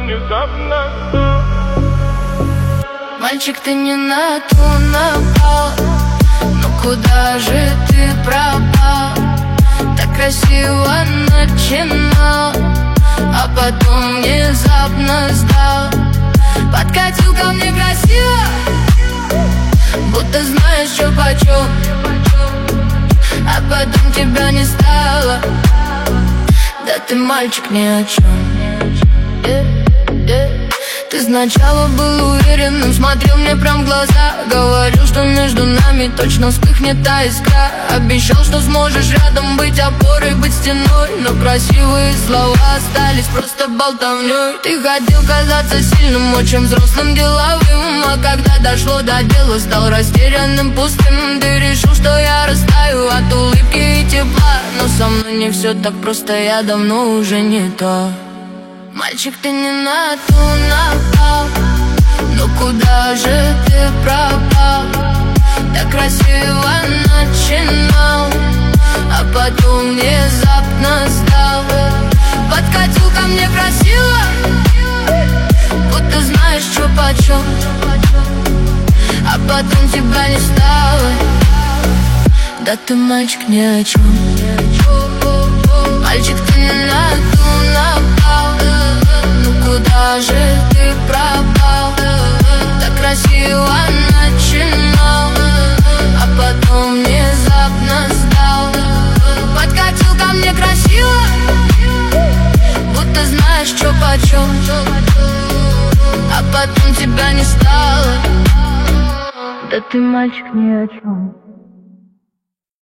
внезапно. Мальчик, ты не на ту напал. Ну куда же ты пропал? Так красиво начинал, а потом внезапно сдал. Подкатил ко мне красиво, будто знаешь, что почем, а потом тебя не стало. Да ты мальчик ни о чем. Ты сначала был уверенным, смотрел мне прям в глаза, говорил, что между нами точно вспыхнет та искра. Обещал, что сможешь рядом быть опорой, быть стеной, но красивые слова остались просто болтовней. Ты хотел казаться сильным, очень взрослым, деловым, а когда дошло до дела, стал растерянным, пустым. Ты решил, что я растаю от улыбки и тепла, но со мной не все так просто, я давно уже не то. Мальчик, ты не на ту напал. Ну куда же ты пропал? Так красиво начинал, а потом внезапно сдал. Подкатил ко мне красиво, будто знаешь, что почем, а потом тебя не стало. Да ты мальчик ни о чем. Мальчик, ты не на ту напал. Ну куда же ты пропал? Так красиво начинал, а потом внезапно сдал. Подкатил ко мне красиво, будто знаешь, что почем, а потом тебя не стало. Да ты мальчик ни о чем.